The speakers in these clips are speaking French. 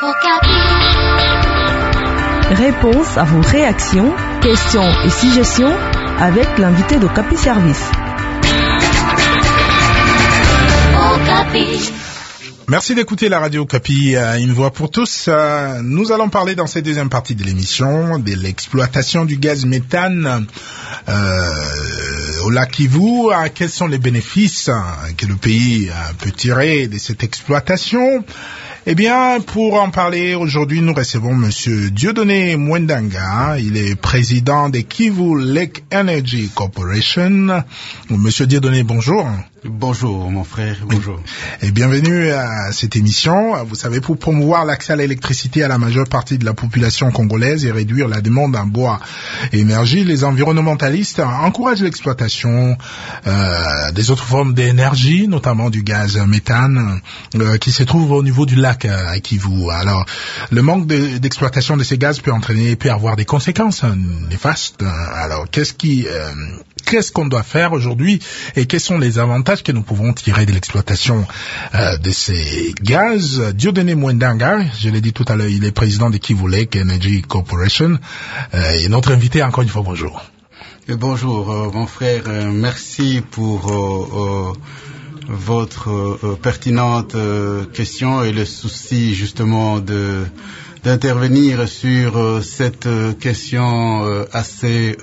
Réponse à vos réactions, questions et suggestions avec l'invité d'Okapi Service. Merci d'écouter la radio Okapi, une voix pour tous. Nous allons parler dans cette deuxième partie de l'émission de l'exploitation du gaz méthane au lac Kivu. Quels sont les bénéfices que le pays peut tirer de cette exploitation? Eh bien, pour en parler aujourd'hui, nous recevons Monsieur Dieudonné Mwendanga. Il est président de Kivu Lake Energy Corporation. Monsieur Dieudonné, bonjour. Bonjour, mon frère, bonjour. Et bienvenue à cette émission. Vous savez, pour promouvoir l'accès à l'électricité à la majeure partie de la population congolaise et réduire la demande en bois et énergie, les environnementalistes encouragent l'exploitation des autres formes d'énergie, notamment du gaz méthane, qui se trouve au niveau du lac à Kivu. Alors, le manque d'exploitation de ces gaz peut avoir des conséquences néfastes. Alors, qu'est-ce qu'on doit faire aujourd'hui et quels sont les avantages que nous pouvons tirer de l'exploitation de ces gaz? Dieudonné Mwendanga, je l'ai dit tout à l'heure, il est président de Kivu Lake Energy Corporation. Et notre invité, encore une fois, bonjour. Bonjour, mon frère. Merci pour votre pertinente question et le souci justement d'intervenir sur cette question assez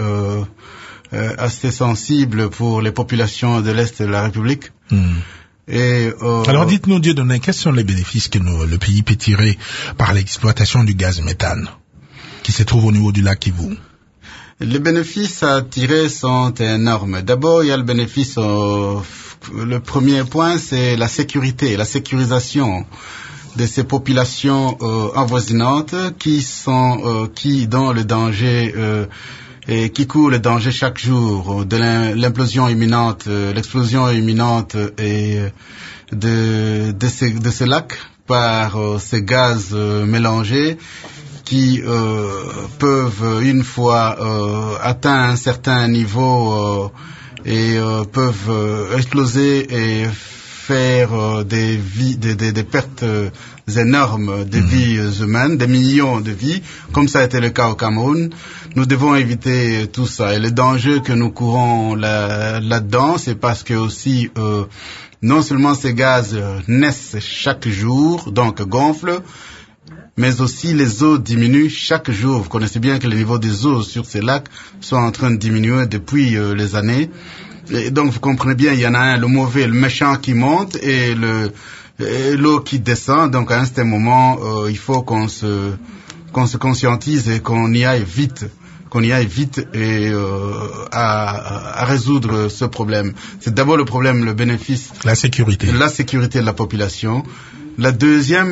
sensible pour les populations de l'Est de la République. Alors dites-nous, Dieudonné, quels sont les bénéfices que le pays peut tirer par l'exploitation du gaz méthane qui se trouve au niveau du lac Kivu? Les bénéfices à tirer sont énormes. D'abord, il y a le bénéfice, le premier point, c'est la sécurité, la sécurisation de ces populations avoisinantes qui dans le danger et qui courent le danger chaque jour de l'explosion imminente et de ces lacs par ces gaz mélangés qui peuvent, une fois atteint un certain niveau, peuvent exploser et faire des pertes énormes de vies humaines, des millions de vies, comme ça a été le cas au Cameroun. Nous devons éviter tout ça. Et le danger que nous courons là-dedans, c'est parce que aussi, non seulement ces gaz naissent chaque jour, donc gonflent, mais aussi les eaux diminuent chaque jour. Vous connaissez bien que les niveaux des eaux sur ces lacs sont en train de diminuer depuis les années. Et donc vous comprenez bien, il y en a un, le mauvais, le méchant qui monte et l'eau qui descend. Donc à un certain moment, il faut qu'on se conscientise et qu'on y aille vite et à résoudre ce problème. C'est d'abord le problème, le bénéfice, la sécurité de la population. Le deuxième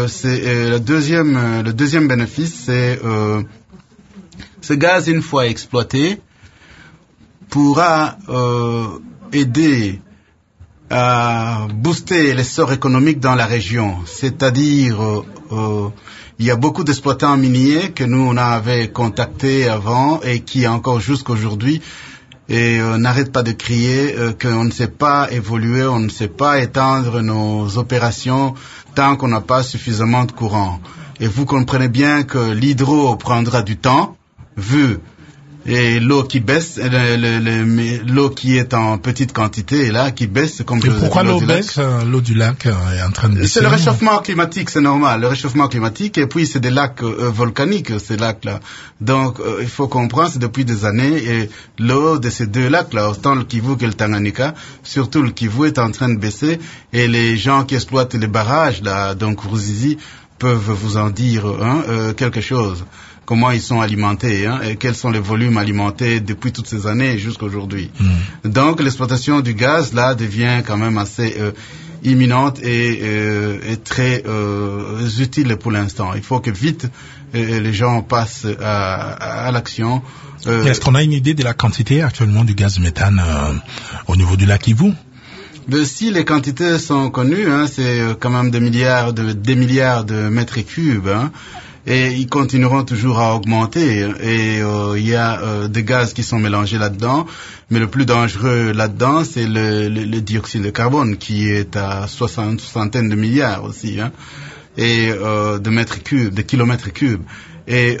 bénéfice, c'est ce gaz, une fois exploité, pourra aider à booster l'essor économique dans la région. C'est-à-dire, il y a beaucoup d'exploitants miniers que nous on avait contactés avant et qui encore jusqu'aujourd'hui n'arrêtent pas de crier qu'on ne sait pas évoluer, on ne sait pas étendre nos opérations tant qu'on n'a pas suffisamment de courant. Et vous comprenez bien que l'hydro prendra du temps, vu et l'eau qui baisse, l'eau qui est en petite quantité, là, qui baisse, comme et pourquoi l'eau baisse? L'eau du lac est en train de baisser. C'est le réchauffement climatique, c'est normal, le réchauffement climatique, et puis c'est des lacs volcaniques, ces lacs-là. Donc, il faut comprendre, c'est depuis des années, et l'eau de ces deux lacs-là, autant le Kivu que le Tanganyika, surtout le Kivu est en train de baisser, et les gens qui exploitent les barrages, là, donc Ruzizi, peuvent vous en dire quelque chose. Comment ils sont alimentés, et quels sont les volumes alimentés depuis toutes ces années jusqu'à aujourd'hui. Donc l'exploitation du gaz là devient quand même assez imminente et très utile pour l'instant. Il faut que vite les gens passent à l'action. Est-ce qu'on a une idée de la quantité actuellement du gaz méthane au niveau du lac Kivu? Si les quantités sont connues, c'est quand même des milliards de mètres cubes. Et ils continueront toujours à augmenter. Et il y a des gaz qui sont mélangés là-dedans. Mais le plus dangereux là-dedans, c'est le dioxyde de carbone qui est à soixantaine de milliards aussi. et de mètres cubes, de kilomètres cubes. Et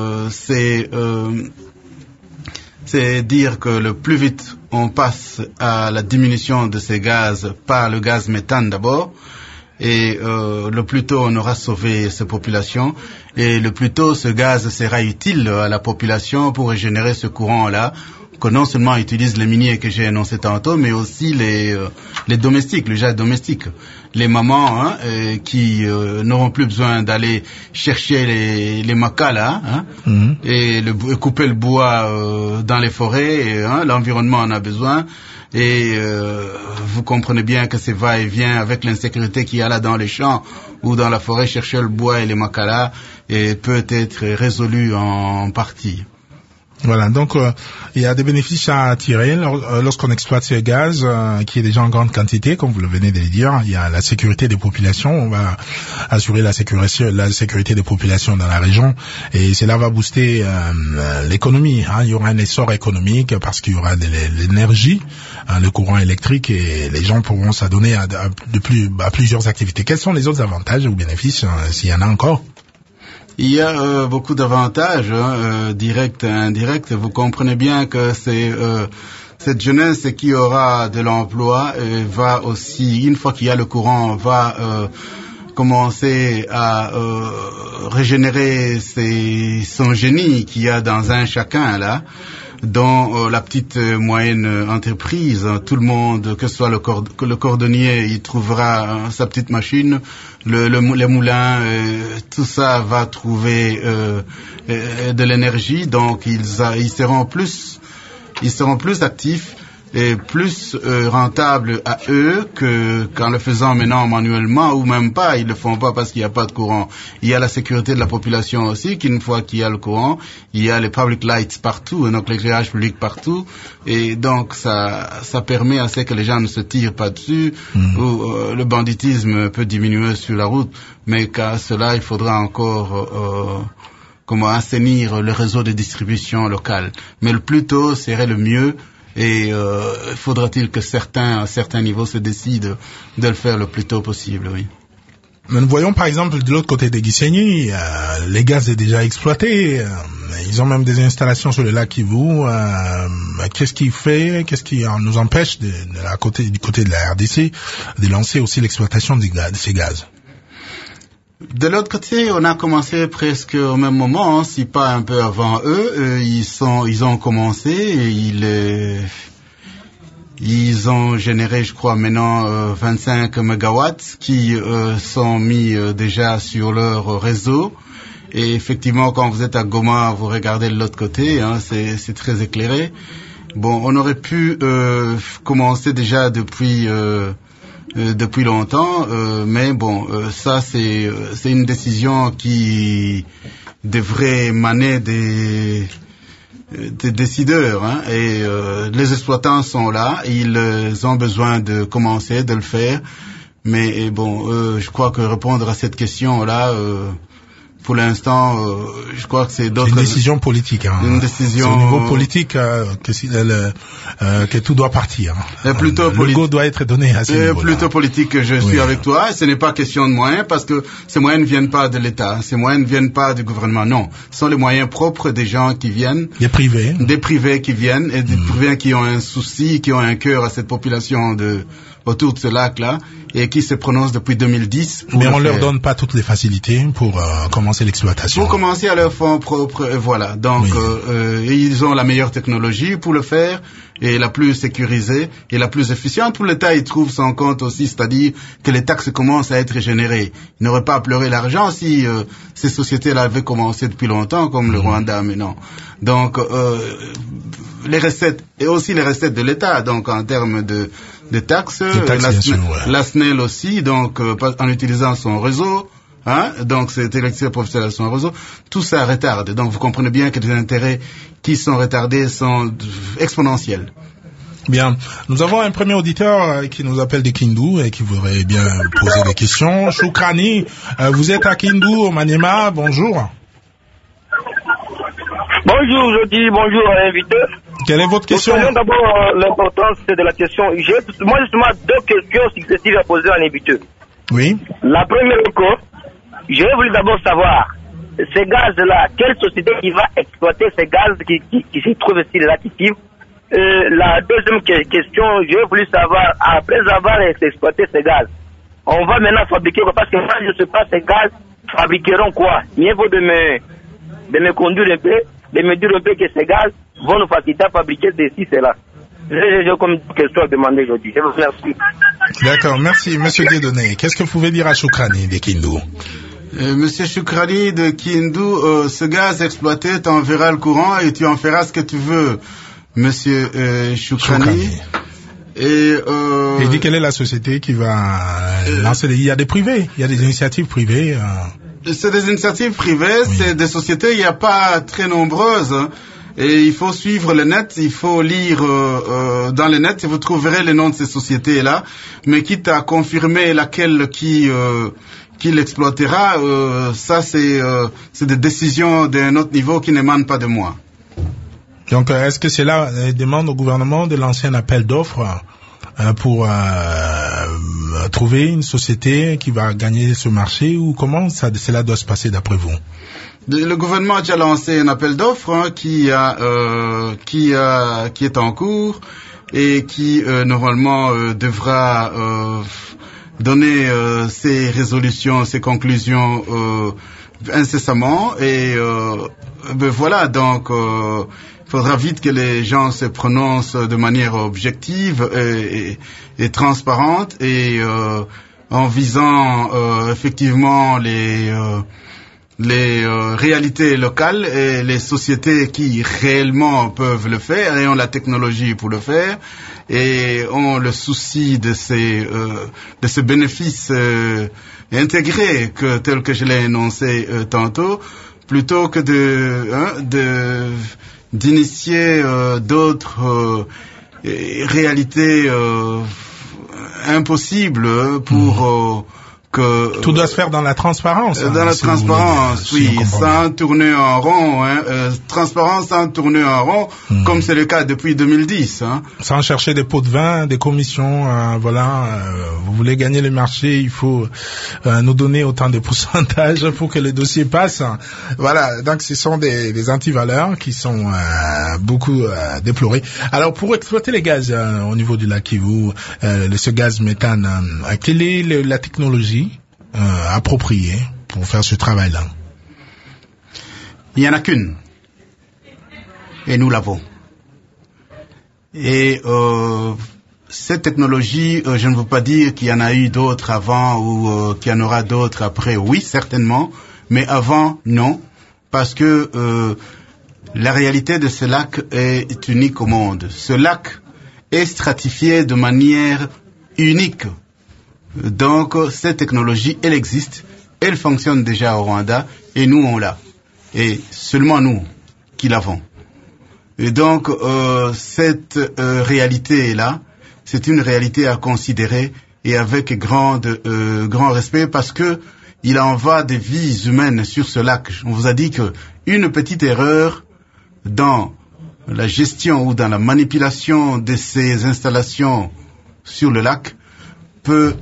c'est dire que le plus vite on passe à la diminution de ces gaz par le gaz méthane d'abord, et le plus tôt on aura sauvé ces populations, et le plus tôt ce gaz sera utile à la population pour régénérer ce courant-là, que non seulement utilisent les miniers que j'ai énoncés tantôt, mais aussi les domestiques, le gaz domestique. Les mamans qui n'auront plus besoin d'aller chercher les macas là, et couper le bois dans les forêts, et, l'environnement en a besoin. Et vous comprenez bien que ces va-et-vient avec l'insécurité qu'il y a là dans les champs ou dans la forêt, chercher le bois et les macas là, et peut être résolu en partie. Voilà, donc il y a des bénéfices à tirer lorsqu'on exploite ces gaz qui est déjà en grande quantité, comme vous le venez de le dire. Il y a la sécurité des populations, on va assurer la sécurité des populations dans la région, et cela va booster l'économie. Il y aura un essor économique parce qu'il y aura de l'énergie, le courant électrique, et les gens pourront s'adonner à plusieurs activités. Quels sont les autres avantages ou bénéfices, s'il y en a encore? Il y a beaucoup d'avantages, directs et indirects. Vous comprenez bien que c'est cette jeunesse qui aura de l'emploi va aussi, une fois qu'il y a le courant, va commencer à régénérer son génie qu'il y a dans un chacun là. Dans la petite moyenne entreprise, tout le monde, que ce soit le cordonnier, il trouvera sa petite machine, les moulins, tout ça va trouver de l'énergie, donc ils seront plus actifs et plus rentables à eux qu'en le faisant maintenant manuellement, ou même pas, ils le font pas parce qu'il n'y a pas de courant. Il y a la sécurité de la population aussi, qu'une fois qu'il y a le courant, il y a les public lights partout, donc l'éclairage public partout, et donc ça permet à ce que les gens ne se tirent pas dessus, ou le banditisme peut diminuer sur la route, mais qu'à cela il faudra encore comment assainir le réseau de distribution locale. Mais le plus tôt serait le mieux. Et faudra-t-il que à certains niveaux se décident de le faire le plus tôt possible, oui. Mais nous voyons par exemple de l'autre côté des Gisenyi, les gaz est déjà exploité, ils ont même des installations sur le lac Kivu. Qu'est-ce qui nous empêche du côté de la RDC de lancer aussi l'exploitation de ces gaz? De l'autre côté, on a commencé presque au même moment, si pas un peu avant eux. Ils ont commencé et ils ont généré, je crois, maintenant 25 mégawatts qui sont mis déjà sur leur réseau. Et effectivement, quand vous êtes à Goma, vous regardez de l'autre côté, c'est très éclairé. Bon, on aurait pu commencer déjà depuis longtemps, mais bon, ça c'est une décision qui devrait émaner des décideurs, et les exploitants sont là, ils ont besoin de commencer, de le faire, mais bon, je crois que répondre à cette question-là, pour l'instant, je crois que c'est d'autres... C'est une décision politique. Une décision... C'est au niveau politique que tout doit partir. Le go doit être donné à ce niveau-là. Plutôt politique que je suis avec toi. Ce n'est pas question de moyens, parce que ces moyens ne viennent pas de l'État. Ces moyens ne viennent pas du gouvernement. Non. Ce sont les moyens propres des gens qui viennent. Des privés. Des privés qui viennent, et des privés qui ont un souci, qui ont un cœur à cette population autour de ce lac-là, et qui se prononcent depuis 2010. Mais on leur donne pas toutes les facilités pour commencer l'exploitation. Pour commencer à leur fonds propres, voilà. Donc, ils ont la meilleure technologie pour le faire, et la plus sécurisée, et la plus efficiente. Pour l'État, il trouve son compte aussi, c'est-à-dire que les taxes commencent à être générées. Il n'aurait pas à pleurer l'argent si ces sociétés-là avaient commencé depuis longtemps, comme le Rwanda, mais non. Donc, les recettes, et aussi les recettes de l'État, donc en termes de taxes, la SNEL aussi, donc en utilisant son réseau, donc c'est électricité professionnelle son réseau, tout ça retarde. Donc vous comprenez bien que les intérêts qui sont retardés sont exponentiels. Bien, nous avons un premier auditeur qui nous appelle de Kindu et qui voudrait bien poser des questions. Choukrani, vous êtes à Kindu, au Maniema, bonjour. Bonjour, je dis bonjour à l'invité. Quelle est votre question? D'abord l'importance de la question. Moi justement deux questions successives à poser à l'invité. Oui. La première encore, je voulais d'abord savoir, ces gaz-là, quelle société qui va exploiter ces gaz qui se trouvent ici là, qui vivent? La deuxième question, je voulais savoir, après avoir exploité ces gaz, on va maintenant fabriquer quoi? Parce que moi, je ne sais pas, ces gaz fabriqueront quoi? Mieux vaut de me conduire un peu, de me dire un peu que ces gaz vont nous faciliter à fabriquer ceci, cela. J'ai comme question à demander aujourd'hui. Je vous remercie. D'accord, merci. Monsieur Dieudonné, qu'est-ce que vous pouvez dire à Choukrani de Kindu? Monsieur Choukrani de Kindu, ce gaz exploité t'enverra le courant et tu en feras ce que tu veux, monsieur Choukrani. Et il dit quelle est la société qui va lancer il y a des privés, il y a des initiatives privées. C'est des initiatives privées, oui. C'est des sociétés, il n'y a pas très nombreuses. Hein. Et il faut suivre le net, il faut lire dans le net et vous trouverez les noms de ces sociétés-là. Mais quitte à confirmer laquelle qui l'exploitera, ça c'est des décisions d'un autre niveau qui n'émanent pas de moi. Donc est-ce que c'est là demande au gouvernement de lancer un appel d'offres pour trouver une société qui va gagner ce marché, ou comment cela doit se passer d'après vous? Le gouvernement a déjà lancé un appel d'offres qui est en cours et qui normalement devra donner ses résolutions, ses conclusions incessamment, et voilà, donc il faudra vite que les gens se prononcent de manière objective et transparente, et en visant effectivement les réalités locales et les sociétés qui réellement peuvent le faire et ont la technologie pour le faire et ont le souci de ces bénéfices intégrés tels que je l'ai énoncé tantôt, plutôt que d'initier d'autres réalités impossibles pour que tout doit se faire dans la transparence. Dans la transparence, oui, sans tourner en rond, transparence sans tourner en rond, comme c'est le cas depuis 2010. Sans chercher des pots de vin, des commissions, voilà. Vous voulez gagner le marché, il faut nous donner autant de pourcentages pour que le dossier passe. Voilà, donc ce sont des antivaleurs qui sont beaucoup déplorées. Alors pour exploiter les gaz au niveau du lac Kivu, ce gaz méthane, quelle est la technologie appropriée pour faire ce travail-là? Il n'y en a qu'une. Et nous l'avons. Et cette technologie, je ne veux pas dire qu'il y en a eu d'autres avant ou qu'il y en aura d'autres après. Oui, certainement. Mais avant, non. Parce que la réalité de ce lac est unique au monde. Ce lac est stratifié de manière unique. Donc, cette technologie, elle existe, elle fonctionne déjà au Rwanda, et nous, on l'a. Et seulement nous qui l'avons. Et donc, cette réalité-là, c'est une réalité à considérer, et avec grand respect, parce que il en va des vies humaines sur ce lac. On vous a dit que une petite erreur dans la gestion ou dans la manipulation de ces installations sur le lac peut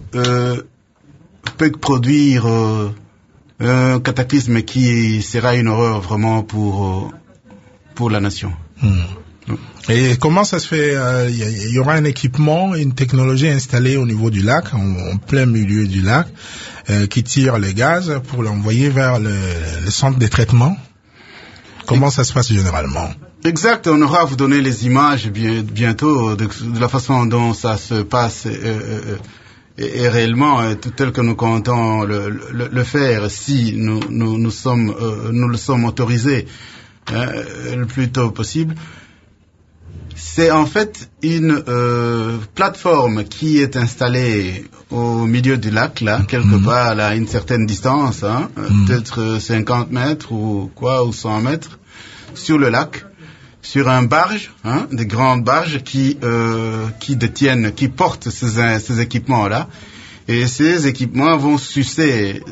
produire un cataclysme qui sera une horreur vraiment pour la nation. Et comment ça se fait? Il y aura un équipement, une technologie installée au niveau du lac, en plein milieu du lac, qui tire le gaz pour l'envoyer vers le centre de traitement. Comment ça se passe généralement? Exact, on aura à vous donner les images bientôt de la façon dont ça se passe et réellement tel que nous comptons le faire, si nous le sommes autorisés le plus tôt possible. C'est en fait une plateforme qui est installée au milieu du lac, là, quelque part, à une certaine distance, peut-être 50 mètres ou 100 mètres, sur le lac, sur un barge, des grandes barges qui portent ces équipements-là. Et ces équipements vont soutirer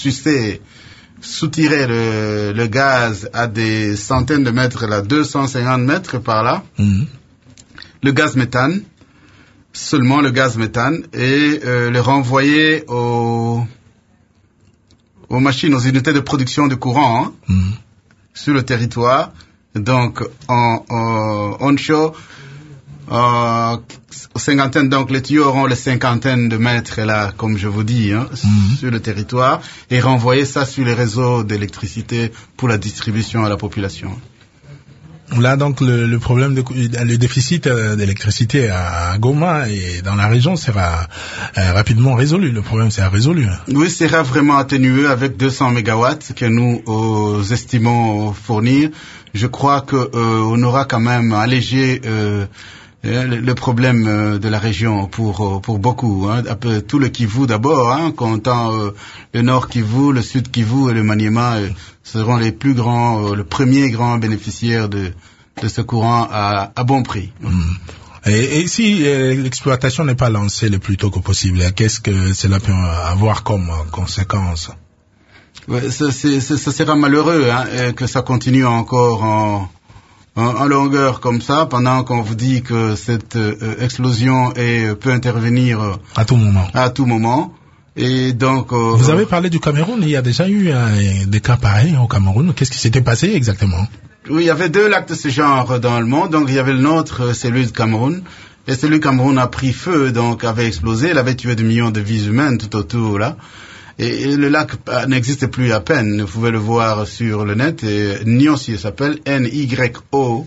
le gaz à des centaines de mètres, là, 250 mètres par là. Le gaz méthane, seulement le gaz méthane, et le renvoyer au aux machines, aux unités de production de courant sur le territoire. Donc en onshore, cinquantaine, donc les tuyaux auront les cinquantaines de mètres là, comme je vous dis, sur le territoire, et renvoyer ça sur les réseaux d'électricité pour la distribution à la population. Là, donc, le problème le déficit d'électricité à Goma et dans la région sera rapidement résolu. Le problème sera résolu. Oui, sera vraiment atténué avec 200 mégawatts que nous estimons fournir. Je crois que on aura quand même allégé le problème de la région pour beaucoup. Un peu tout le Kivu d'abord, comptant le nord Kivu, le sud Kivu et le Maniema seront les plus grands, le premier grand bénéficiaire de ce courant à bon prix. Et si l'exploitation n'est pas lancée le plus tôt que possible, qu'est-ce que cela peut avoir comme conséquence? Ouais, ça sera malheureux que ça continue encore en longueur comme ça, pendant qu'on vous dit que cette explosion peut intervenir à tout moment. Et donc, vous avez parlé du Cameroun. Il y a déjà eu des cas pareils au Cameroun. Qu'est-ce qui s'était passé exactement? Oui, il y avait 2 lacs de ce genre dans le monde. Donc, il y avait le nôtre, celui du Cameroun. Et celui du Cameroun a pris feu, donc avait explosé. Il avait tué des millions de vies humaines tout autour, là. Et le lac n'existe plus à peine. Vous pouvez le voir sur le net. Et Nyosi, il s'appelle N-Y-O.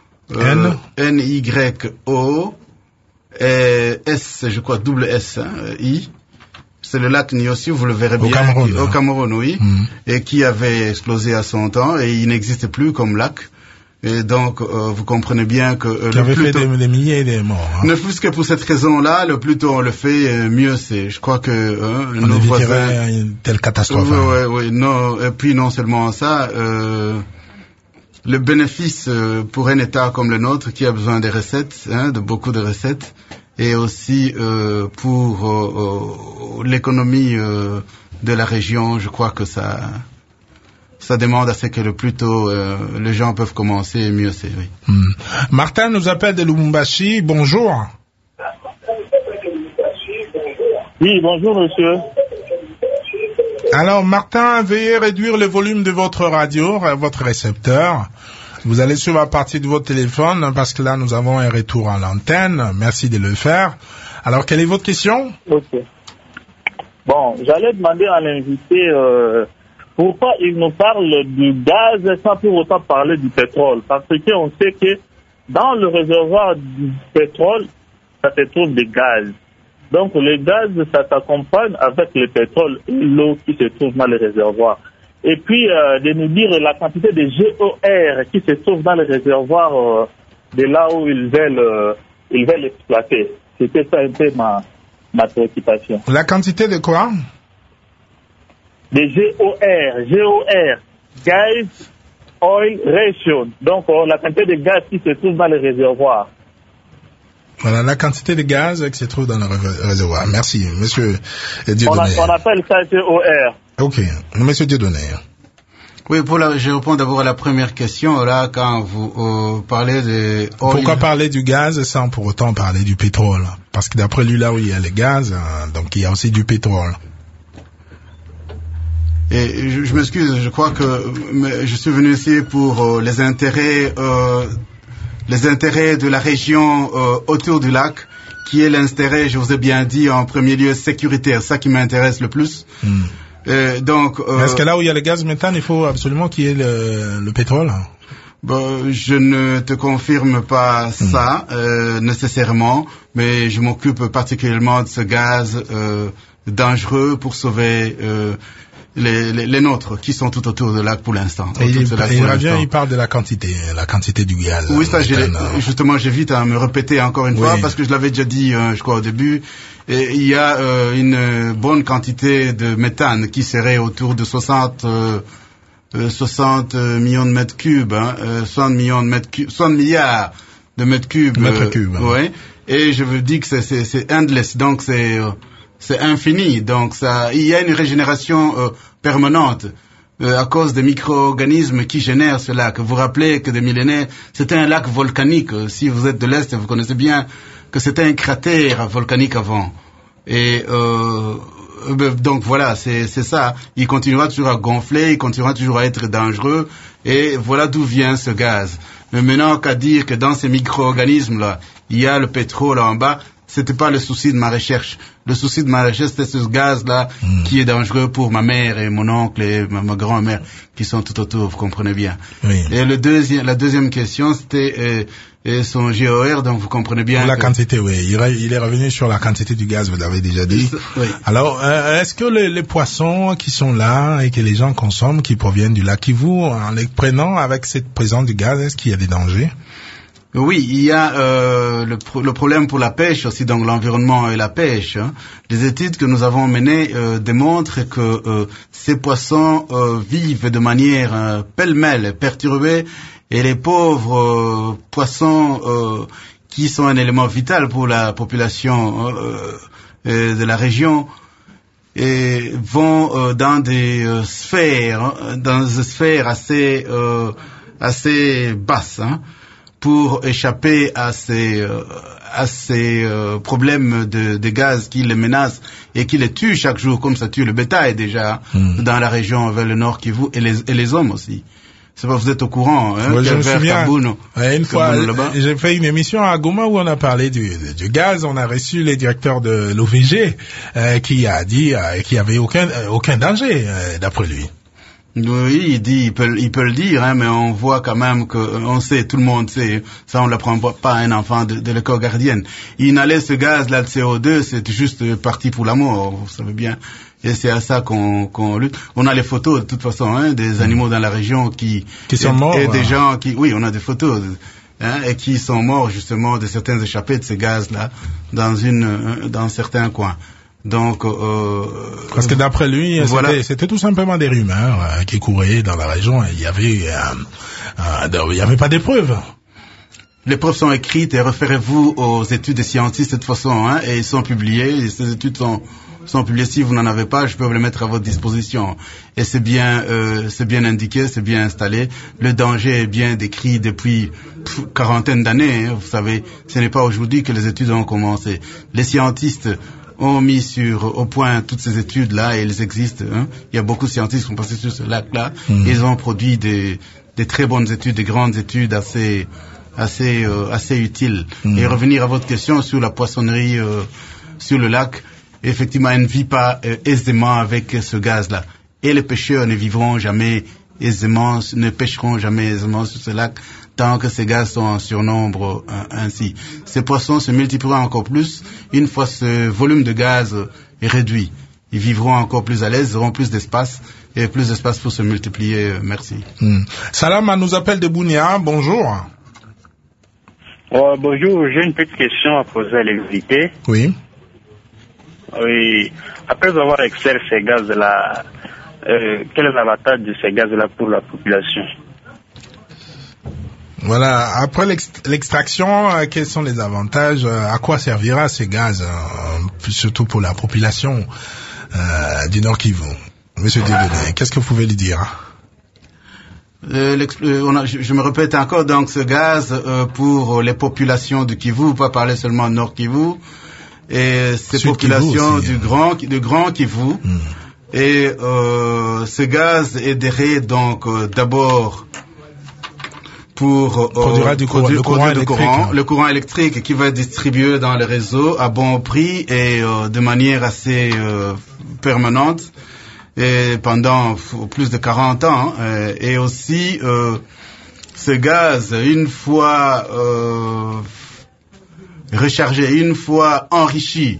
N-Y-O. S, je crois, double S, I. C'est le lac Nyosi, vous le verrez bien. Au Cameroun, oui. Et qui avait explosé à son temps. Et il n'existe plus comme lac. Et donc, vous comprenez bien que... qui avait fait des milliers de morts. Ne plus que pour cette raison-là, le plus tôt on le fait, mieux c'est. Je crois que on éviterait une telle catastrophe. Oui. Non, et puis non seulement ça, le bénéfice pour un État comme le nôtre qui a besoin des recettes, de beaucoup de recettes, et aussi pour l'économie de la région, je crois que ça demande à ce que le plus tôt les gens peuvent commencer, mieux c'est. Oui. Martin nous appelle de Lubumbashi. Bonjour. Oui, bonjour monsieur. Alors Martin, veuillez réduire le volume de votre radio, votre récepteur. Vous allez suivre à partir de votre téléphone parce que là nous avons un retour à l'antenne. Merci de le faire. Alors quelle est votre question? Ok. Bon, j'allais demander à l'invité pourquoi il nous parle du gaz sans pour autant parler du pétrole. Parce qu'on sait que dans le réservoir du pétrole, ça se trouve des gaz. Donc le gaz, ça s'accompagne avec le pétrole et l'eau qui se trouve dans le réservoir. Et puis de nous dire la quantité de GOR qui se trouve dans le réservoir de là où ils veulent exploiter. C'était ça un peu ma préoccupation. La quantité de quoi? Des GOR, Gas Oil Ratio. Donc la quantité de gaz qui se trouve dans le réservoir. Voilà, la quantité de gaz qui se trouve dans le réservoir. Merci, monsieur Dieudonné. On appelle ça GOR. Ok, monsieur Dieudonné. Oui, je réponds d'abord à la première question, là, quand vous parlez de... Pourquoi parler du gaz sans pour autant parler du pétrole? Parce que d'après lui, là où il y a le gaz, donc il y a aussi du pétrole. Et je m'excuse, je crois que je suis venu ici pour les intérêts de la région autour du lac, qui est l'intérêt, je vous ai bien dit, en premier lieu sécuritaire, ça qui m'intéresse le plus. Donc, est-ce que là où il y a le gaz méthane, il faut absolument qu'il y ait le pétrole? Bon, je ne te confirme pas ça nécessairement, mais je m'occupe particulièrement de ce gaz dangereux pour sauver les nôtres qui sont tout autour du lac pour l'instant. Et il parle de la quantité du gaz. Oui, ça, justement, j'évite à me répéter encore une fois parce que je l'avais déjà dit, je crois au début. Et il y a une bonne quantité de méthane qui serait autour de 60 millions de mètres cubes, 60 milliards de mètres cubes. Ouais. Et je veux dire que c'est endless, donc c'est infini. Donc il y a une régénération permanente à cause des micro-organismes qui génèrent ce lac. Vous vous rappelez que des millénaires, c'était un lac volcanique. Si vous êtes de l'Est, vous connaissez bien que c'était un cratère volcanique avant. Et donc voilà, c'est ça. Il continuera toujours à gonfler, il continuera toujours à être dangereux, et voilà d'où vient ce gaz. Mais maintenant, qu'à dire que dans ces micro-organismes-là, il y a le pétrole en bas, c'était pas le souci de ma recherche. Le souci de ma recherche, c'était ce gaz-là qui est dangereux pour ma mère et mon oncle et ma grand-mère qui sont tout autour, vous comprenez bien. Oui. Et la deuxième question, c'était son GOR, donc vous comprenez bien. La quantité, oui. Il est revenu sur la quantité du gaz, vous l'avez déjà dit. Oui. Alors, est-ce que les poissons qui sont là et que les gens consomment, qui proviennent du lac Kivu, en les prenant avec cette présence du gaz, est-ce qu'il y a des dangers? Oui, il y a le problème pour la pêche aussi, donc l'environnement et la pêche. Hein. Les études que nous avons menées démontrent que ces poissons vivent de manière pêle-mêle, perturbée, et les pauvres poissons qui sont un élément vital pour la population de la région et vont dans des sphères assez basses, hein, pour échapper à ces problèmes de gaz qui les menacent et qui les tuent chaque jour, comme ça tue le bétail déjà dans la région vers le nord Kivu et les hommes aussi. C'est pas, vous êtes au courant, hein? Ouais, je me souviens. Une fois, j'ai fait une émission à Goma où on a parlé du gaz. On a reçu les directeurs de l'OVG qui a dit qu'il y avait aucun danger d'après lui. Oui, il peut le dire, hein, mais on voit quand même que, on sait, tout le monde sait, ça on l'apprend pas à un enfant de l'école gardienne. Il inhalait ce gaz-là, le CO2, c'est juste parti pour la mort, vous savez bien. Et c'est à ça qu'on lutte. On a les photos, de toute façon, hein, des animaux dans la région qui sont morts. Et des gens qui, oui, on a des photos, hein, et qui sont morts, justement, de certains échappés de ces gaz-là, dans certains coins. Donc, parce que d'après lui, voilà. C'était tout simplement des rumeurs qui couraient dans la région. Il y avait pas de preuves. Les preuves sont écrites et référez-vous aux études des scientifiques de toute façon, hein, et ils sont publiés. Et ces études sont publiées. Si vous n'en avez pas, je peux vous les mettre à votre disposition. Et c'est bien indiqué, c'est bien installé. Le danger est bien décrit depuis quarantaine d'années. Hein, vous savez, ce n'est pas aujourd'hui que les études ont commencé. Les scientifiques ont mis au point toutes ces études-là et elles existent. Hein. Il y a beaucoup de scientifiques qui sont passés sur ce lac-là. Ils ont produit des très bonnes études, des grandes études assez utiles. Et revenir à votre question sur la poissonnerie sur le lac, effectivement, elle ne vit pas aisément avec ce gaz-là. Et les pêcheurs ne pêcheront jamais aisément sur ce lac tant que ces gaz sont en surnombre ainsi. Ces poissons se multiplieront encore plus une fois ce volume de gaz est réduit. Ils vivront encore plus à l'aise, ils auront plus d'espace et plus d'espace pour se multiplier. Merci. Salam nous appelle de Bounia. Bonjour. Bonjour, j'ai une petite question à poser à l'invité. Oui. Oui. Après avoir extrait ces gaz-là, quel est l'avantage de ces gaz-là pour la population? Voilà. Après l'extraction, quels sont les avantages? À quoi servira ces gaz, surtout pour la population du Nord Kivu? Monsieur Dieudonné, qu'est-ce que vous pouvez lui dire? Je me répète encore, donc ce gaz pour les populations du Kivu, pas parler seulement Nord Kivu, et ces populations aussi, du Grand Kivu. Et ce gaz aiderait donc d'abord pour produire le courant électrique qui va être distribué dans le réseau à bon prix et de manière assez permanente et pendant plus de 40 ans. Et aussi ce gaz, une fois rechargé, une fois enrichi,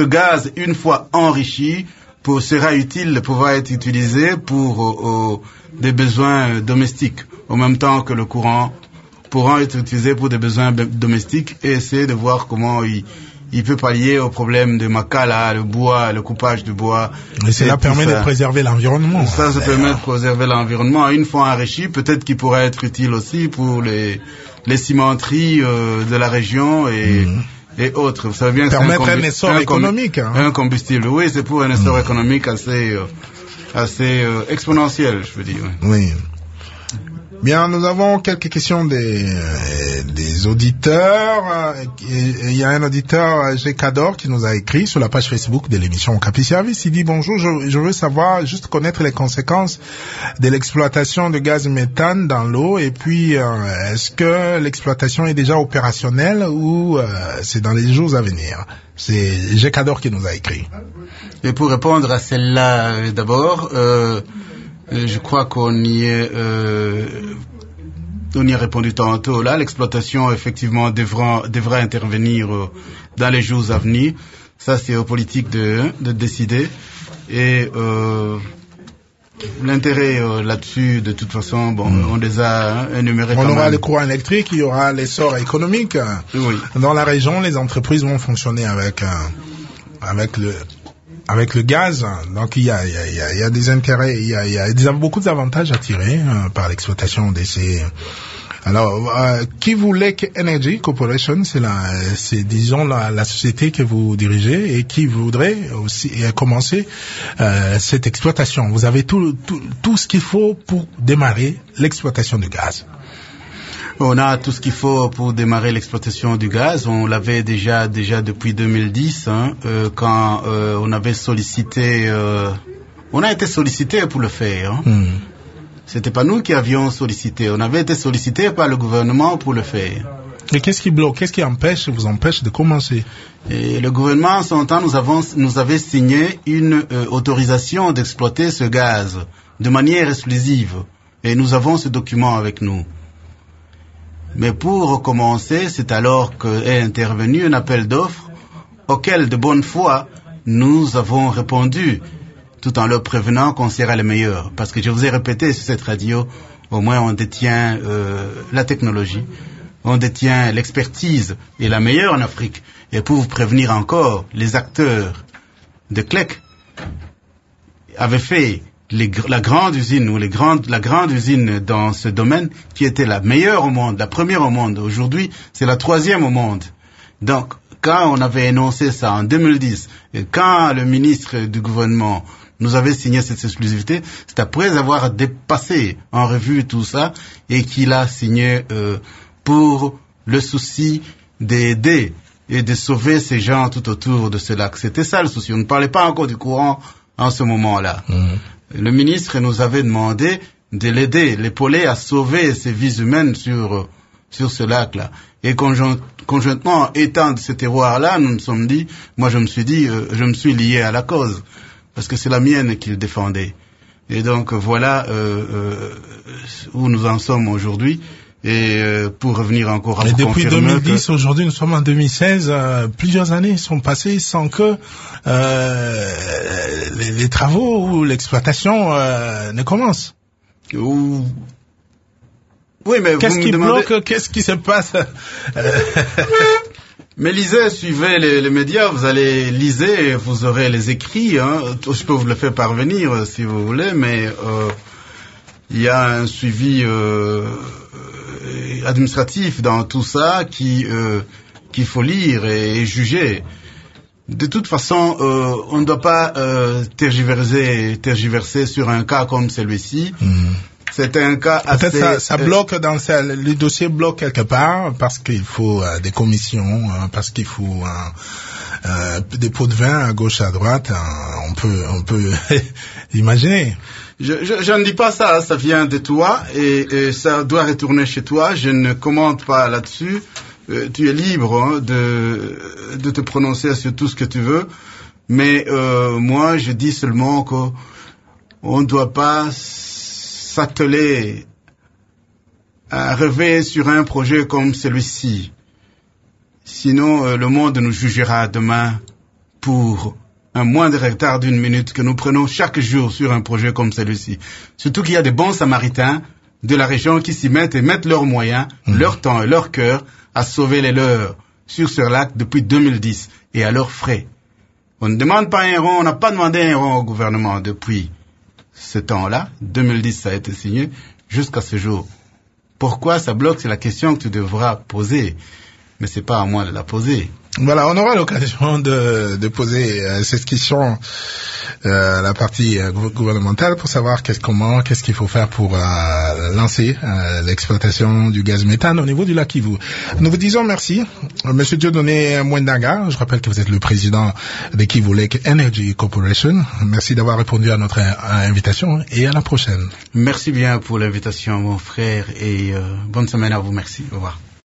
sera utile, pourra être utilisé pour des besoins domestiques, au même temps que le courant pourra être utilisé pour des besoins domestiques, et essayer de voir comment il peut pallier au problème de Makala, le bois, le coupage du bois. Et cela permet de préserver l'environnement. Ça permet de préserver l'environnement. Une fois enrichi, peut-être qu'il pourrait être utile aussi pour les cimenteries de la région et autres. Vous savez bien, permettre un essor économique. Un combustible, oui, c'est pour un essor économique assez exponentiel, je veux dire. Oui. Bien, nous avons quelques questions des auditeurs. Il y a un auditeur, G-Cador, qui nous a écrit sur la page Facebook de l'émission Capi Service. Il dit bonjour, je veux savoir, juste connaître les conséquences de l'exploitation de gaz méthane dans l'eau, et puis est-ce que l'exploitation est déjà opérationnelle ou c'est dans les jours à venir? C'est G-Cador qui nous a écrit. Et pour répondre à celle-là, d'abord, je crois qu'on y a répondu tantôt. Là, l'exploitation, effectivement, devra intervenir dans les jours à venir. Ça, c'est aux politiques de décider. Et l'intérêt là-dessus, de toute façon, bon, on les a énumérés. On aura le courant électrique, il y aura l'essor économique. Oui. Dans la région, les entreprises vont fonctionner avec le gaz. Donc il y a des intérêts, il y a beaucoup d'avantages à tirer par l'exploitation de ces. Alors, Kivu Energy Corporation, c'est disons la société que vous dirigez et qui voudrait aussi commencer cette exploitation. Vous avez tout ce qu'il faut pour démarrer l'exploitation du gaz. On a tout ce qu'il faut pour démarrer l'exploitation du gaz. On l'avait déjà depuis 2010, quand on avait sollicité. On a été sollicité pour le faire. C'était pas nous qui avions sollicité. On avait été sollicité par le gouvernement pour le faire. Mais qu'est-ce qui bloque? Qu'est-ce qui vous empêche de commencer? Et le gouvernement, en son temps, nous avait signé une autorisation d'exploiter ce gaz de manière exclusive. Et nous avons ce document avec nous. Mais pour recommencer, c'est alors qu'est intervenu un appel d'offres auquel, de bonne foi, nous avons répondu, tout en leur prévenant qu'on serait les meilleurs. Parce que je vous ai répété sur cette radio, au moins on détient la technologie, on détient l'expertise, et la meilleure en Afrique. Et pour vous prévenir encore, les acteurs de CLEC avaient fait la grande usine la grande usine dans ce domaine qui était la meilleure au monde, la première au monde. Aujourd'hui, c'est la troisième au monde. Donc, quand on avait énoncé ça en 2010, et quand le ministre du gouvernement nous avait signé cette exclusivité, c'est après avoir dépassé en revue tout ça et qu'il a signé pour le souci d'aider et de sauver ces gens tout autour de ce lac. C'était ça le souci. On ne parlait pas encore du courant en ce moment-là. Le ministre nous avait demandé de l'aider, l'épauler à sauver ces vies humaines sur ce lac-là. Et conjointement, étant de ce terroir-là, nous nous sommes dit, moi je me suis dit, je me suis lié à la cause, parce que c'est la mienne qu'il défendait. Et donc voilà où nous en sommes aujourd'hui. Et pour revenir encore à vous confirmer. Et depuis 2010, aujourd'hui, nous sommes en 2016. Plusieurs années sont passées sans que les travaux ou l'exploitation ne commencent. Oui, mais qu'est-ce qui bloque? Qu'est-ce qui se passe? Mais lisez, suivez les médias, vous allez liser, vous aurez les écrits. Je peux vous le faire parvenir si vous voulez, mais il y a un suivi administratif dans tout ça qu'il faut lire et juger. De toute façon, on ne doit pas tergiverser sur un cas comme celui-ci. C'est un cas assez... Peut-être ça bloque le dossier bloque quelque part parce qu'il faut des commissions, parce qu'il faut des pots de vin à gauche à droite. On peut imaginer. Je ne dis pas ça, ça vient de toi et ça doit retourner chez toi. Je ne commente pas là-dessus. Tu es libre de te prononcer sur tout ce que tu veux. Mais moi, je dis seulement qu'on ne doit pas s'atteler à rêver sur un projet comme celui-ci. Sinon, le monde nous jugera demain pour un moindre retard d'une minute que nous prenons chaque jour sur un projet comme celui-ci. Surtout qu'il y a des bons samaritains de la région qui s'y mettent et mettent leurs moyens, leur temps et leur cœur à sauver les leurs sur ce lac depuis 2010 et à leurs frais. On ne demande pas un rond, on n'a pas demandé un rond au gouvernement depuis ce temps-là. 2010, ça a été signé jusqu'à ce jour. Pourquoi ça bloque? C'est la question que tu devras poser. Mais c'est pas à moi de la poser. Voilà, on aura l'occasion de poser cette question à la partie gouvernementale pour savoir qu'est-ce qu'il faut faire pour lancer l'exploitation du gaz méthane au niveau du lac Kivu. Nous vous disons merci, Monsieur Dieudonné Mwendanga. Je rappelle que vous êtes le président de Kivu Lake Energy Corporation. Merci d'avoir répondu à notre invitation et à la prochaine. Merci bien pour l'invitation, mon frère, et bonne semaine à vous. Merci. Au revoir.